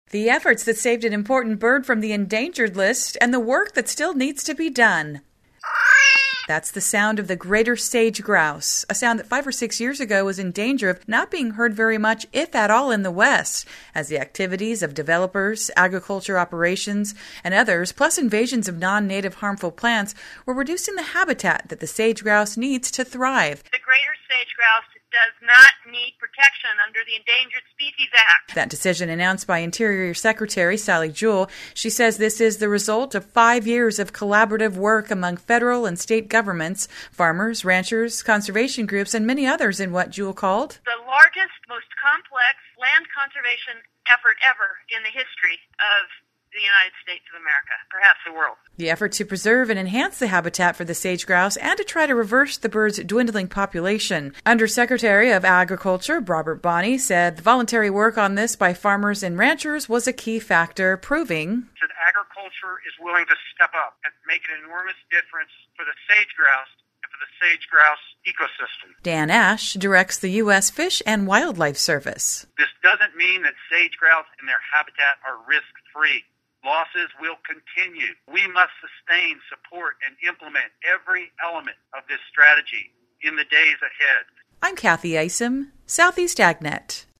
The efforts that saved an important bird from the endangered list and the work that still needs to be done. That's the sound of the greater sage grouse, a sound that 5 or 6 years ago was in danger of not being heard very much, if at all, in the West, as the activities of developers, agriculture operations, and others, plus invasions of non-native harmful plants, were reducing the habitat that the sage grouse needs to thrive. The greater sage grouse does not need protection under the Endangered Species Act. That decision announced by Interior Secretary Sally Jewell. She says this is the result of 5 years of collaborative work among federal and state governments, farmers, ranchers, conservation groups, and many others in what Jewell called the largest, most complex land conservation effort ever in the history of the United States of America, perhaps the world. The effort to preserve and enhance the habitat for the sage grouse and to try to reverse the bird's dwindling population. Undersecretary of Agriculture Robert Bonney said the voluntary work on this by farmers and ranchers was a key factor, proving that agriculture is willing to step up and make an enormous difference for the sage grouse and for the sage grouse ecosystem. Dan Ash directs the U.S. Fish and Wildlife Service. This doesn't mean that sage grouse and their habitat are risk-free. Losses will continue. We must sustain, support, and implement every element of this strategy in the days ahead. I'm Kathy Isom, Southeast AgNet.